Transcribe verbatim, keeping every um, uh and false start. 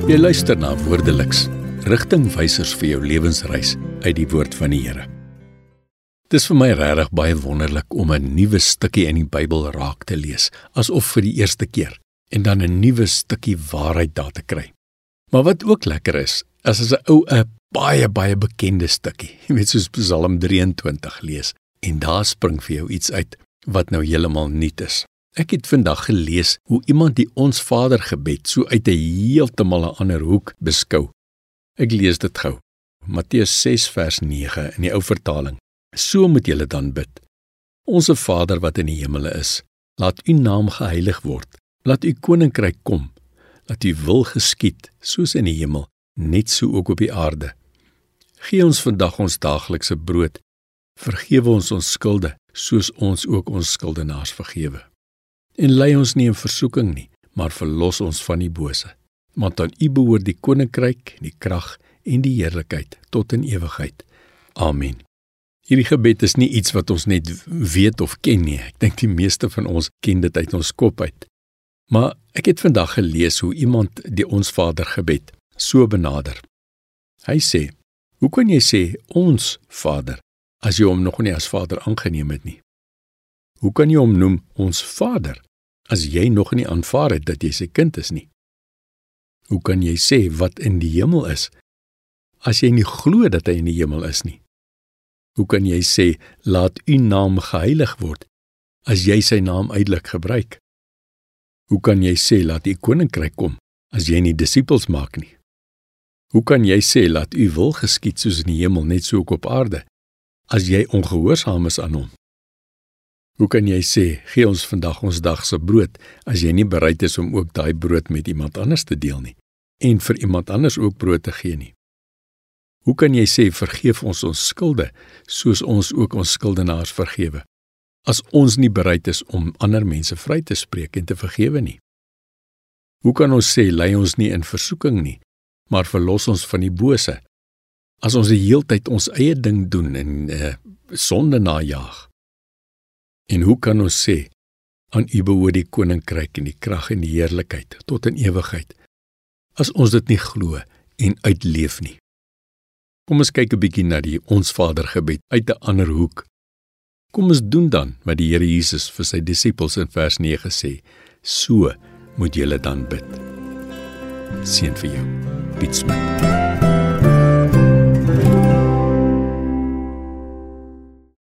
Jy luister na Woordeliks, rigtingwysers vir jou lewensreis uit die woord van die Here. Dit is vir my regtig baie wonderlik om 'n nuwe stukkie in die Bybel raak te lees, asof vir die eerste keer, en dan 'n nuwe stukkie waarheid daar te kry. Maar wat ook lekker is, is as 'n ou 'n baie baie bekende stukkie, jy weet soos Psalm drieëntwintig lees, en daar spring vir jou iets uit wat nou heeltemal nuut is. Ek het vandag gelees hoe iemand die Ons Vader gebed so uit 'n heeltemal 'n ander hoek beskou. Ek lees dit gou. Matteus ses vers nege in die ou vertaling. So moet julle dan bid. Onse Vader wat in die hemele is, laat u naam geheilig word. Laat u koninkryk kom. Laat u wil geskied, soos in die hemel, net so ook op die aarde. Gee ons vandag ons daaglikse brood. Vergewe ons ons skulde, soos ons ook ons skuldenaars vergewe. En lei ons nie in versoeking nie, maar verlos ons van die bose. Want aan u behoort die koninkryk, die krag en die heerlikheid tot in ewigheid. Amen. Hierdie gebed is nie iets wat ons net weet of ken nie. Ek dink die meeste van ons ken dit uit ons kop uit. Maar ek het vandag gelees hoe iemand die Ons Vader gebed so benader. Hy sê, hoe kan jy sê ons Vader, as jy hom nog nie as Vader aangeneem het nie? Hoe kan jy hom noem ons Vader, as jy nog nie aanvaar het dat jy sy kind is nie? Hoe kan jy sê wat in die hemel is, as jy nie glo dat hy in die hemel is nie? Hoe kan jy sê, laat u naam geheilig word, as jy sy naam uitelik gebruik? Hoe kan jy sê, laat u koninkryk kom, as jy nie disippels maak nie? Hoe kan jy sê, laat u wil geskied soos in die hemel, net so ook op aarde, as jy ongehoorsaam is aan hom? Hoe kan jy sê, gee ons vandag ons dagse brood, as jy nie bereid is om ook daai brood met iemand anders te deel nie, en vir iemand anders ook brood te gee nie? Hoe kan jy sê, vergeef ons ons skulde, soos ons ook ons skuldenaars vergewe, as ons nie bereid is om ander mense vry te spreek en te vergewe nie? Hoe kan ons sê, lei ons nie in versoeking nie, maar verlos ons van die bose, as ons die heeltyd ons eie ding doen en uh, sonde najaag? En hoe kan ons sê, aan u behoort die koninkryk en die krag en die heerlikheid tot in ewigheid, as ons dit nie glo en uitleef nie? Kom ons kyk 'n bietjie na die Ons Vader gebed uit 'n ander hoek. Kom ons doen dan wat die Here Jesus vir sy disippels in vers nege sê, so moet julle dan bid. Seën vir jou, Piet Smit.